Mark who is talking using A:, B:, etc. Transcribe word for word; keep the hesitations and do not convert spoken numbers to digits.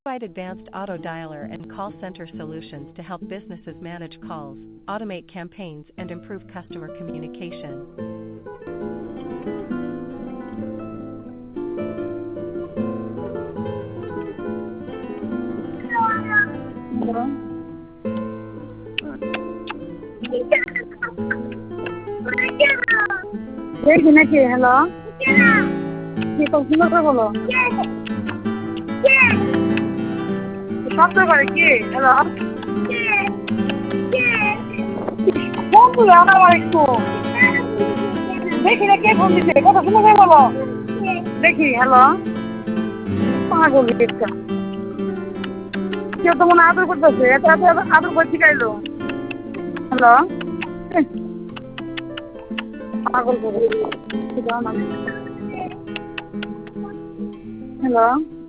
A: Provide advanced auto dialer and call center solutions to help businesses manage calls, automate campaigns, and improve customer communication.
B: Hello? দেখি নাকি hello কি সুন্দর করে বলো শব্দ করে কি হ্যালো ফোন তুলে আমার একটু দেখি না কে ফোন দিচ্ছে কথা শুনে করে বলো দেখি হ্যালো পাগল একটা কেউ তো মনে আদর করতেছে এত এত আদর করে শিখাইলো হ্যালো পাগল করে হ্যালো